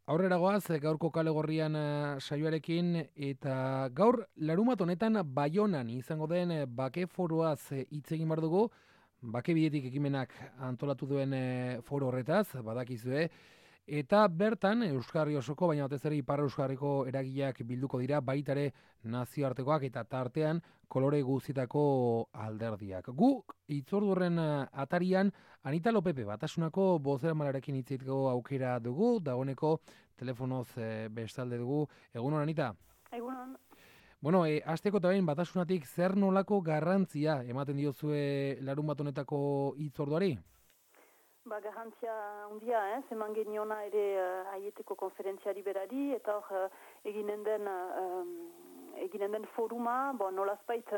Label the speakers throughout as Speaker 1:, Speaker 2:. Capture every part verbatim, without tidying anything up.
Speaker 1: Aurrera goaz, gaurko kale gorrian eh, saioarekin, eta gaur larumat honetan Baionan izango den eh, bake foroaz eh, hitz egin behar dugu, bake bidetik ekimenak antolatu duen eh, foro horretaz, badakizue, eta bertan Euskarri osoko, baina batez ere Ipar Euskarriko eragileak bilduko dira, baitare nazioartekoak eta tartean kolore guztietako alderdiak. Gu itzordurren eh, atarian Anita Lopepe Batasunako bozeramalarekin hitz egiteko aukera dugu, dagoeneko telefonoz e, bestalde dugu. Egunon, Anita?
Speaker 2: Egunon.
Speaker 1: Bueno, e, hasteko eta behin Batasunatik zer nolako garrantzia ematen diozue larun bat honetako hitzorduari?
Speaker 2: Ba, garrantzia handia, eh? Zeman geniona ere uh, aieteko konferentziari berari, eta hor uh, eginen den, uh, um, eginen den foruma, bo, nolazpait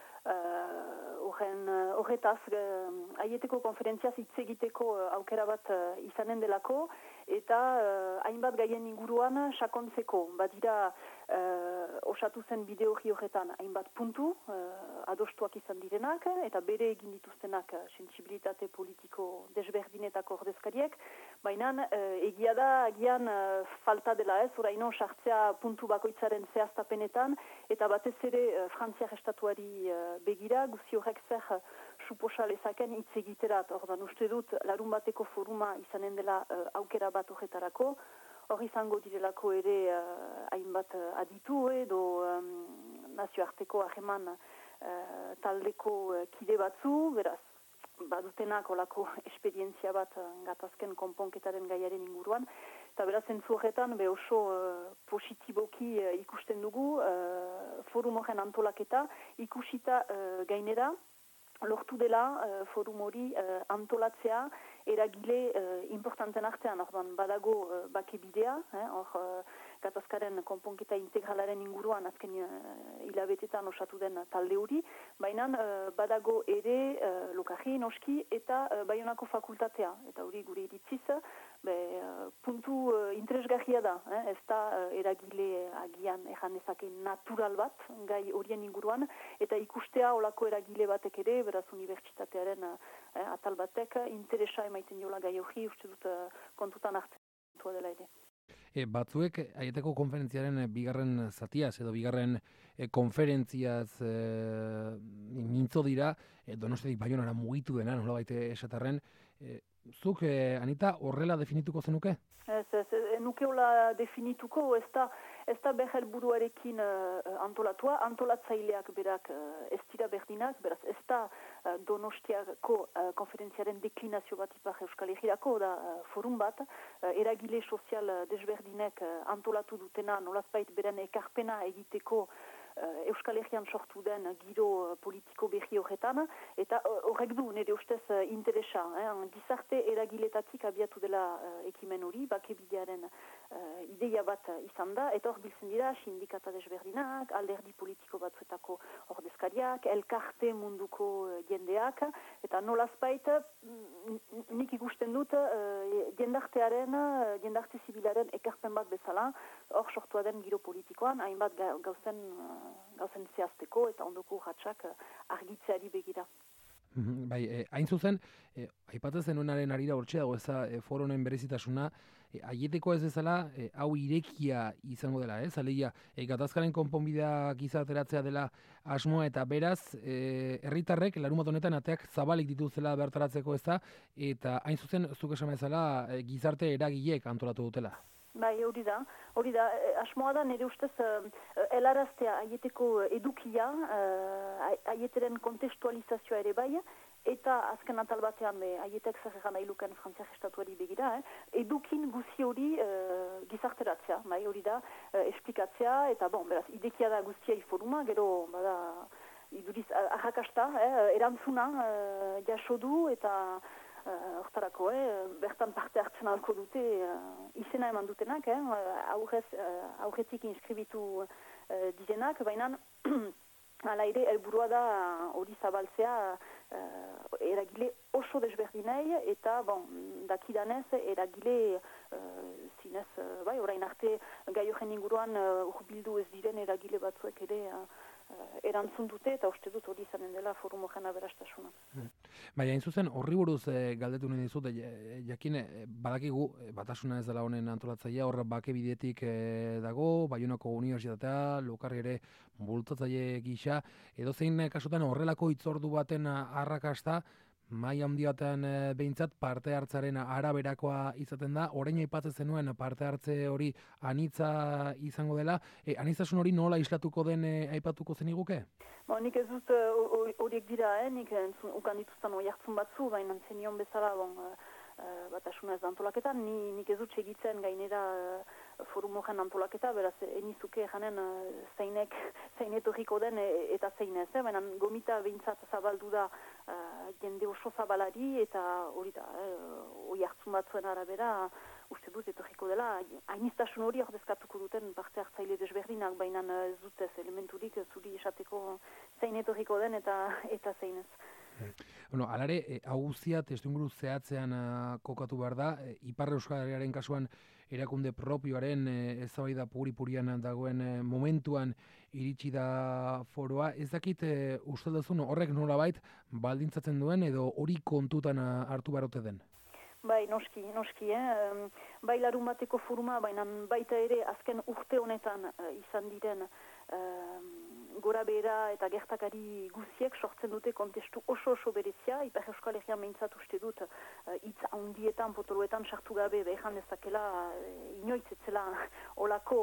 Speaker 2: horren uh, horretaz uh, aieteko konferentziaz hitz egiteko uh, aukera bat uh, izanen delako, eta uh, hainbat gaien inguruan sakontzeko. Badira uh, osatu zen bideo horretan hainbat puntu uh, adostuak izan direnak, eta bere egin dituztenak uh, sensibilitate politiko desberdinetako ordezkariek, baina uh, egia da agian uh, falta dela ez, oraino sartzea puntu bakoitzaren zehaztapenetan, eta batez ere uh, Frantziar estatuari uh, begira, guzi horrek zer uh, suposa lezaken hitz egiterat. Ordan uste dut larun bateko foruma izanen dela uh, aukera bat horretarako, hor izango direlako ere uh, hainbat uh, aditu edo um, nazioarteko hageman uh, taldeko uh, kide batzu, beraz, badutenak olako esperientzia bat uh, gatazken konponketaren gaiaren inguruan, eta beraz entzu horretan be oso uh, positiboki uh, ikusten dugu uh, forum horren antolaketa, ikusita uh, gainera, lortu dela uh, forum hori uh, antolatzea eragile uh, importanten artean, orduan badago uh, bake bidea, eh, hor uh, gatazkaren konponketa integralaren inguruan azken uh, hilabetetan osatu den talde hori, baina uh, badago ere uh, lokarri noski eta uh, Baionako fakultatea, eta hori gure iritziz, be, uh, puntu uh, interesgarria da, eh, ez da uh, eragile agian erran ezake natural bat, gai horien inguruan, eta ikustea olako eragile batek ere, beraz unibertsitatearen uh, atal batek, interesa emaiten jola gai hori, uste dut uh, kontutan hartzen dela ere.
Speaker 1: E, batzuek aieteko konferentziaren e, bigarren zatiaz edo bigarren e, konferentziaz e, mintzo dira, e, Donostiatik Baionara mugitu dena, nola baite esatarren, e, zuk, e, Anita, horrela definituko zenuke?
Speaker 2: Ez, ez, ez nukeola definituko, ez da, ez da behar buruarekin uh, antolatua, antolatzaileak berak uh, ez dira berdinak, beraz ez da uh, Donostiako uh, konferentziaren deklinazio bat Ipar Euskal Herriako, da uh, forum bat, uh, eragile sozial uh, desberdinek uh, antolatu dutena, nolazbait beren ekarpena egiteko Uh, Euskal Herrian sortu den giro uh, politiko berri horretan, eta horrek uh, du nire ustez uh, interesa. Eh? Gizarte eragiletatik abiatu dela uh, ekimen hori, bake bidearen uh, ideia bat uh, izan da, eta hor biltzen dira sindikata desberdinak, alderdi politiko batzuetako ordezkariak, elkarte munduko uh, jendeak, eta nolazbait nik ikusten dut uh, jendartearen, uh, jendarte zibilaren ekarpen bat bezala, hor sortua den giro politikoan, hainbat ga, gauzen uh, gauzen zehazteko eta ondoko urratsak argitzeari begira.
Speaker 1: Bai, eh, hain zuzen, eh, aipatzen zenunaren arira hortxe dago eza eh, foronen berezitasuna, eh, aieteko ez bezala, eh, hau irekia izango dela, ez? Alegia, eh, gatazkaren konponbidea gizarteratzea dela asmoa eta beraz, eh, herritarrek larumat honetan ateak zabalik dituzela bertaratzeko ez da, eta hain zuzen, zuk esan bezala, eh, gizarte eragileek antolatu dutela.
Speaker 2: Bai, hori da, hori da, asmoa da nire ustez uh, helaraztea aieteko edukia, uh, aieteren kontestualizazioa ere bai, eta azken atal batean be, aietek zer egan nahi luken Frantziak estatuari begira, eh, edukin guzi hori uh, gizarteratzea, bai, hori da, uh, esplikatzea, eta bon, beraz, idekia da guztia foruma, gero, bada, iduriz, ahakasta, eh, erantzuna uh, jaso du, eta hortarako, uh, eh, bertan parte hartzen alko dute uh, izena eman dutenak, eh, aurrez, uh, aurretik inskribitu uh, direnak, baina hala ere, helburua da hori zabaltzea uh, eragile oso desberdinei, eta, bon, dakidanez, eragile uh, zinez, uh, bai, orain arte gai horren inguruan uh, urbildu ez diren eragile batzuek ere uh, erantzun dute, eta uste dut hori izanen dela forum horren aberastasuna.
Speaker 1: Baina, hain zuzen, horri buruz e, galdetu nahi dizut, e, jakin, e, badakigu, e, batasuna ez dela honen antolatzailea, horra bake bidetik e, dago, Baionako Unibertsitatea, Lokarri ere bultzatzaile gisa, edo zein kasutan horrelako hitzordu baten arrakasta, mai handi batean e, behintzat parte hartzaren araberakoa izaten da, orain aipatzen zenuen parte hartze hori anitza izango dela, e, anitzasun hori nola islatuko den e, aipatuko zeniguke?
Speaker 2: Ba, nik ez dut horiek uh, dira, eh? Nik entzun, ukan dituzten hori hartzun batzu, baina zenion bezala bon, uh, uh, batasuna ez da antolaketan, ni, nik ez dut segitzen gainera uh, forum horren antolaketa, beraz, enizuke janen uh, zeinek, zeinet horriko den e, eta zein ez, eh? Baina gomita behintzat zabaldu da uh, jende oso zabalari eta hori da, hori eh? hartzun batzuen arabera, uste dut etorriko dela, hainiztasun hori ordezkatuko duten parte hartzaile desberdinak, baina ez dut ez elementurik zuri esateko zein etorriko den eta eta zein ez.
Speaker 1: Bueno, alare, e, hau guztia testuinguru zehatzean uh, kokatu behar da, e, Ipar Euskal Herriaren kasuan erakunde propioaren e, eztabaida puri-purian dagoen e, momentuan iritsi da foroa. Ez dakit e, uste duzun horrek nolabait baldintzatzen duen edo hori kontutan uh, hartu barote den?
Speaker 2: Bai, noski, noski, eh? Bai larun bateko foruma, baina baita ere azken urte honetan uh, izan diren uh, gora behera eta gertakari guziek sortzen dute kontestu oso-oso berezia, Ipar Euskal Herrian behintzat uste dut hitz uh, handietan, potoloetan sartu gabe behan dezakela uh, inoiz etzela olako,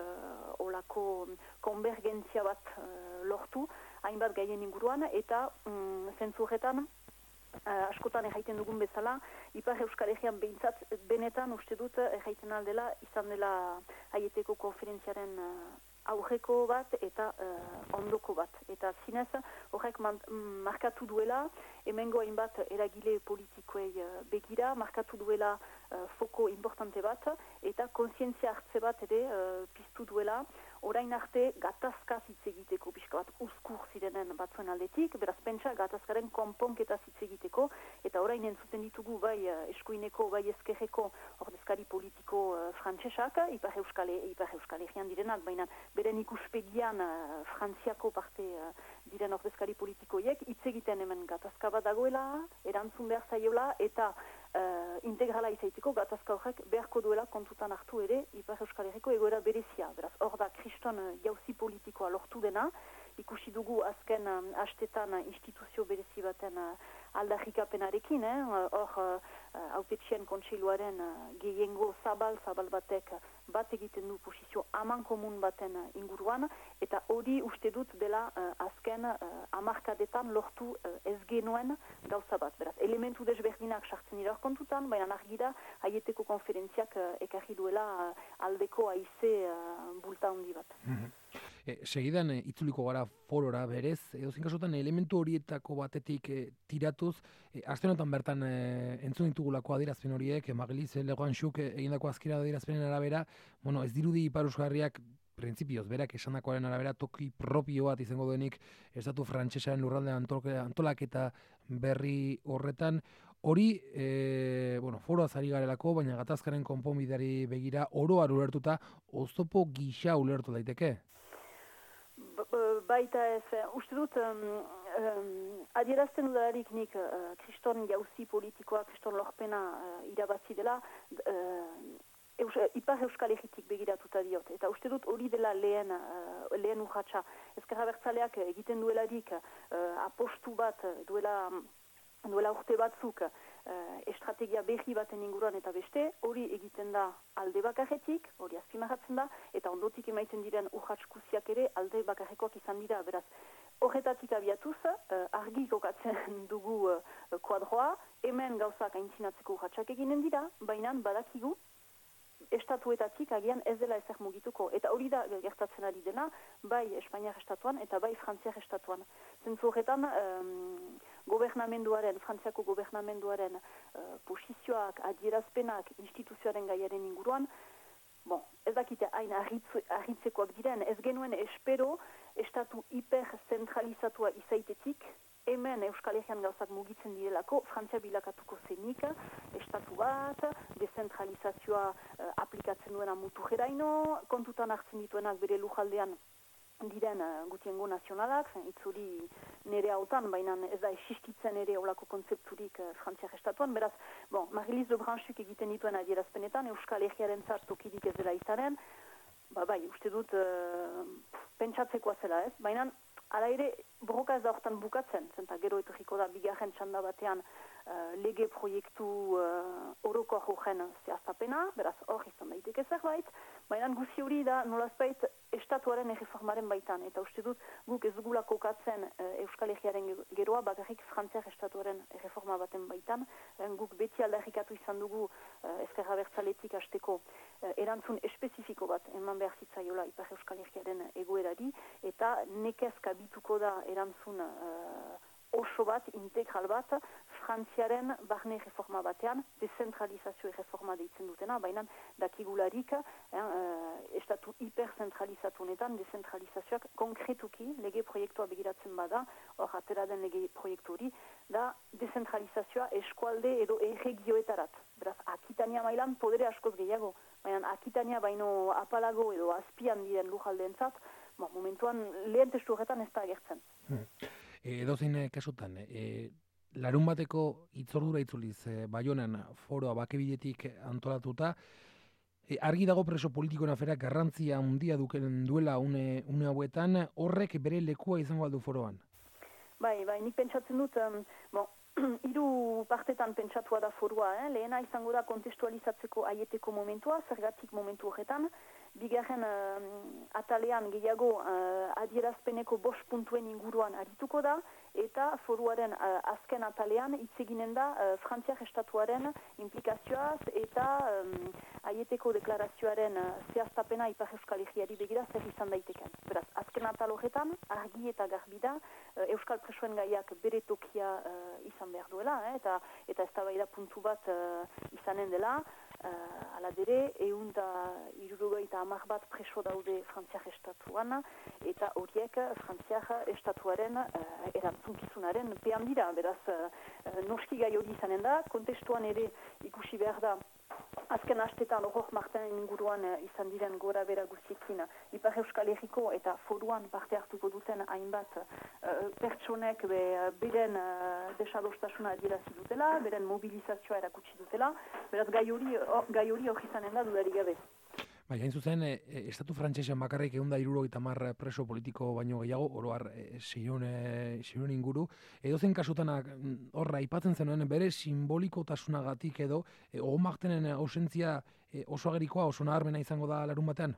Speaker 2: uh, olako konvergentzia bat uh, lortu, hainbat gaien inguruan, eta um, zentzu horretan, Uh, askotan erraiten dugun bezala, Ipar Euskal Herrian behintzat benetan uste dut erraiten aldela izan dela aieteko konferentziaren uh, aurreko bat eta uh, ondoko bat. Eta zinez horrek markatu duela, hemengo hainbat eragile politikoei uh, begira, markatu duela uh, foko importante bat eta kontzientzia hartze bat ere uh, piztu duela, orain arte gatazkaz hitz egiteko pixka bat uzkur zirenen batzuen aldetik, beraz pentsa gatazkaren konponketa hitz egiteko, eta orain entzuten ditugu bai eskuineko, bai ezkerreko ordezkari politiko uh, frantsesak, Ipar Euskal, Ipar Euskal Herrian direnak, baina beren ikuspegian uh, frantziako parte uh, diren ordezkari politikoiek, hitz egiten hemen gatazka bat dagoela, erantzun behar zaiola, eta Uh, integrala izaiteko gatazka horrek beharko duela kontutan hartu ere Ipar Euskal Herriko egoera berezia. Beraz, hor da kriston uh, jauzi politikoa lortu dena, ikusi dugu azken um, astetan uh, instituzio berezi baten uh, aldarrikapenarekin, hor eh? hautetxien uh, kontseiluaren uh, gehiengo zabal, zabal batek bat egiten du posizio aman komun baten uh, inguruan, eta hori uste dut dela uh, azken uh, amarkadetan lortu uh, ez genuen gauza bat. Beraz, elementu desberdinak sartzen dira kontutan, baina argira aieteko konferentziak uh, ekarri duela uh, aldeko aize uh, bulta handi bat.
Speaker 1: Mm-hmm. E, segidan e, itzuliko gara forora berez, edo zinkasutan elementu horietako batetik e, tiratuz, e, aste honetan bertan e, entzun ditugulako adierazpen horiek, e, Mageliz Legoan Xuk e, egindako azkira adierazpenen arabera, bueno, ez dirudi Ipar Euskal Herriak printzipioz, berak esandakoaren arabera toki propio bat izango denik estatu frantsesaren lurralde antolaketa berri horretan. Hori, e, bueno, foroaz ari garelako, baina gatazkaren konponbideari begira oroar ulertuta, oztopo gisa ulertu daiteke?
Speaker 2: Baita ez, uste dut, um, um, adierazten dudalarik nik uh, kriston jauzi politikoa, kriston lorpena uh, irabazi dela, uh, Eus, Ipar Euskal Herritik begiratuta diot. Eta uste dut hori dela lehen, uh, lehen urratxa. Ezkerra bertzaleak egiten duelarik uh, apostu bat duela, duela urte batzuk uh, estrategia berri baten inguruan eta beste, hori egiten da alde bakarretik, hori azpimarratzen da, eta ondotik emaiten diren urratskuziak ere alde bakarrekoak izan dira. Beraz, horretatik abiatuz, uh, argi kokatzen dugu uh, kuadroa, hemen gauzak aintzinatzeko urratsak eginen dira, baina badakigu, estatuetatik agian ez dela ezer mugituko. Eta hori da gertatzen ari dena, bai Espainiar estatuan eta bai Frantziar estatuan. Zentzu horretan, um, gobernamenduaren, Frantziako gobernamenduaren uh, posizioak, adierazpenak, instituzioaren gaiaren inguruan, bon, ez dakite hain arritzekoak diren, ez genuen espero estatu hiperzentralizatua izaitetik, hemen Euskal Herrian gauzak mugitzen direlako, Frantzia bilakatuko zenik, estatu bat, dezentralizazioa uh, aplikatzen duena mutu jeraino, kontutan hartzen dituenak bere lujaldean diren uh, gutiengo nazionalak, itzuri nire hautan, baina ez da existitzen ere olako kontzepturik uh, Frantziak estatuan, beraz, bon, Marie-Lise Lebranchuk egiten dituen adierazpenetan, Euskal Herriaren zartokirik ez dela izanen, ba bai, uste dut uh, pentsatzekoa zela ez, baina ala ere borroka ez da hortan bukatzen, zenta gero etorriko da bigarren txanda batean uh, lege proiektu uh, oroko horren zehaztapena, beraz hor izan daiteke zerbait, baina guzi hori da nolazbait estatuaren erreformaren baitan, eta uste dut guk ez dugula kokatzen uh, Euskal Herriaren geroa bakarrik Frantziak estatuaren erreforma baten baitan, uh, guk beti aldarrikatu izan dugu uh, ezkerra bertzaletik hasteko uh, erantzun espezifiko bat eman behar zitzaiola Ipar Euskal Herriaren egoerari, eta nekez kabituko da erantzun uh, oso bat, integral bat, Frantziaren barne reforma batean, dezentralizazio reforma deitzen dutena, baina dakigularik, eh, uh, estatu hiperzentralizatu honetan, dezentralizazioak konkretuki lege proiektua begiratzen bada, hor atera den lege proiektu hori, da dezentralizazioa eskualde edo erregioetarat. Beraz, Akitania mailan podere askoz gehiago, baina Akitania baino apalago edo azpian diren lujaldeentzat, Ba, momentuan lehen testu horretan ez da agertzen.
Speaker 1: Hmm. E, Edozein kasutan, e, larun bateko itzordura itzuliz, e, Baionan foroa bakebidetik antolatuta, e, argi dago preso politikoen afera garrantzia handia duken duela une, une hauetan, horrek bere lekua izango aldu foroan?
Speaker 2: Bai, bai, nik pentsatzen dut, um, bon, hiru partetan pentsatua da forua, eh? Lehena izango da kontestualizatzeko aieteko momentua, zergatik momentu horretan, bigarren uh, atalean gehiago uh, adierazpeneko bost puntuen inguruan arituko da, eta foruaren uh, azken atalean itzeginen da uh, Frantziak estatuaren implikazioaz eta um, aieteko deklarazioaren uh, zehaztapena Ipar Euskal Herriari begira zer izan daiteken. Beraz, azken atal horretan argi eta garbi da uh, Euskal presoen gaiak bere tokia uh, izan behar duela, eh? eta, eta eztabaida puntu bat uh, izanen dela, Uh, ala dere, egun da irurogeita hamar bat preso daude Frantziak estatuan, eta horiek Frantziak estatuaren uh, erantzunkizunaren pean dira. Beraz, uh, noski gai hori izanen da, kontestuan ere ikusi behar da, azken astetan horrok marten inguruan uh, izan diren gora bera guztiekin Ipar Euskal Herriko eta foruan parte hartuko duten hainbat uh, pertsonek be, uh, beren uh, desadostasuna adierazi dutela, beren mobilizazioa erakutsi dutela, beraz gai hori gai hori hori izanen da dudarik gabe.
Speaker 1: Bai, hain zuzen, e, estatu frantsesean bakarrik egun da hirurogeita hamar preso politiko baino gehiago, oroar e, seiehun e, inguru, edozen kasutanak horra aipatzen zenuen bere simbolikotasunagatik edo e, ogomartenen ausentzia e, oso agerikoa, oso nabarmena izango da larun batean?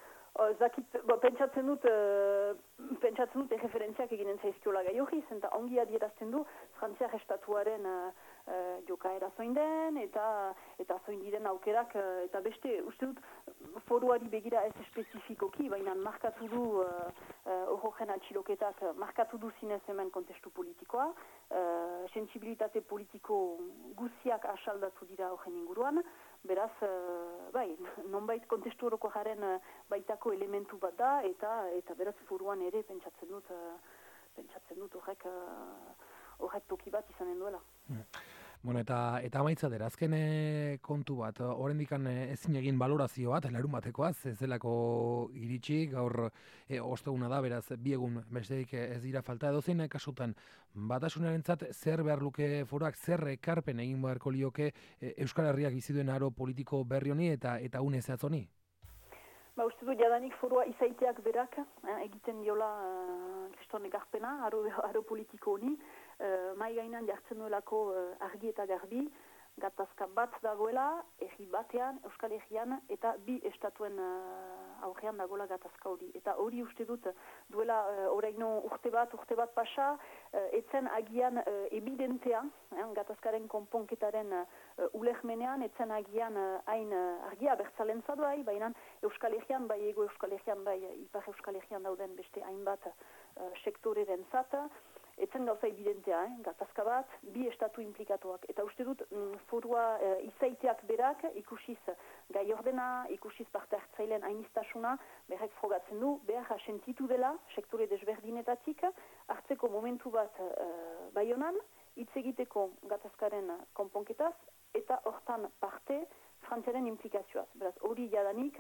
Speaker 2: Zakit, bo, pentsatzen dut, uh, pentsatzen dut erreferentziak eginen zaizkiola gai hori, zenta ongi adierazten du Frantziak estatuaren uh, uh, jokaera zoin den, eta, eta zoin diren aukerak, uh, eta beste, uste dut, foruari begira ez espezifikoki, baina markatu du horren uh, uh, atxiloketak, markatu du zinez hemen kontestu politikoa, uh, sensibilitate politiko guziak asaldatu dira horren inguruan, beraz, uh, bai, nonbait kontestu horoko jaren uh, baitako elementu bat da, eta eta beraz foruan ere pentsatzen dut, uh, pentsatzen dut horrek, uh, horrek toki bat izanen duela.
Speaker 1: Hmm. Bueno, eta eta amaitza dira, azken kontu bat, oraindikan ezin egin balorazio bat, larun batekoaz, ez delako iritsi, gaur e, osteguna da, beraz, bi egun besterik ez dira falta, edozein kasutan, batasunarentzat zer behar luke foruak, zer ekarpen egin beharko lioke e, Euskal Herriak bizi duen aro politiko berri honi eta eta une zehatz honi?
Speaker 2: Ba, uste du, jadanik forua izaiteak berak, eh, egiten diola uh, kriston ekarpena, aro, aro politiko honi, uh, mai gainan jartzen duelako uh, argi eta garbi, gatazka bat dagoela, erri batean, Euskal Herrian, eta bi estatuen uh, aurrean dagoela gatazka hori. Eta hori uste dut, duela uh, oraino urte bat, urte bat pasa, uh, etzen agian uh, evidentea, eh, gatazkaren konponketaren uh, ulermenean, etzen agian uh, hain uh, argia bertzalen zaduai, baina Euskal Herrian, bai ego Euskal Herrian, bai Ipar Euskal Herrian dauden beste hainbat uh, sektoreren zata, etzen gauza evidentea, eh? gatazka bat, bi estatu implikatuak. Eta uste dut, mm, forua e, izaiteak berak, ikusiz gai ordena, ikusiz parte hartzailean ainistasuna, berrek frogatzen du, behar sentitu dela, sektore desberdinetatik, hartzeko momentu bat e, Baionan, hitz egiteko gatazkaren konponketaz, eta hortan parte Frantziaren implikazioaz. Beraz, hori jadanik,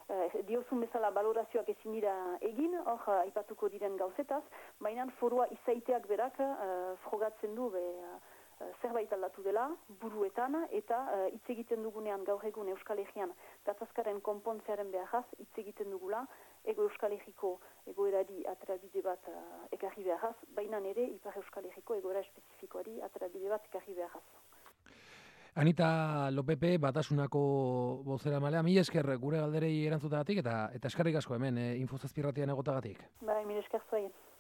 Speaker 2: eh, diozun bezala balorazioak ezin dira egin, hor uh, aipatuko diren gauzetaz, baina forua izaiteak berak uh, frogatzen du be, uh, zerbait aldatu dela, buruetan, eta hitz uh, egiten dugunean gaur egun Euskal Herrian gatazkaren konpontzearen beharraz, hitz egiten dugula, ego Euskal Herriko egoerari aterabide bat uh, ekarri beharraz, baina ere Ipar Euskal Herriko egoera espezifikoari aterabide bat ekarri beharraz.
Speaker 1: Anita Lopepe, Batasunako bozera malea, mila esker gure galderei erantzutagatik eta eta eskerrik asko hemen, eh, Info zazpi irratian egotagatik.
Speaker 2: Bai, mila esker zuaien.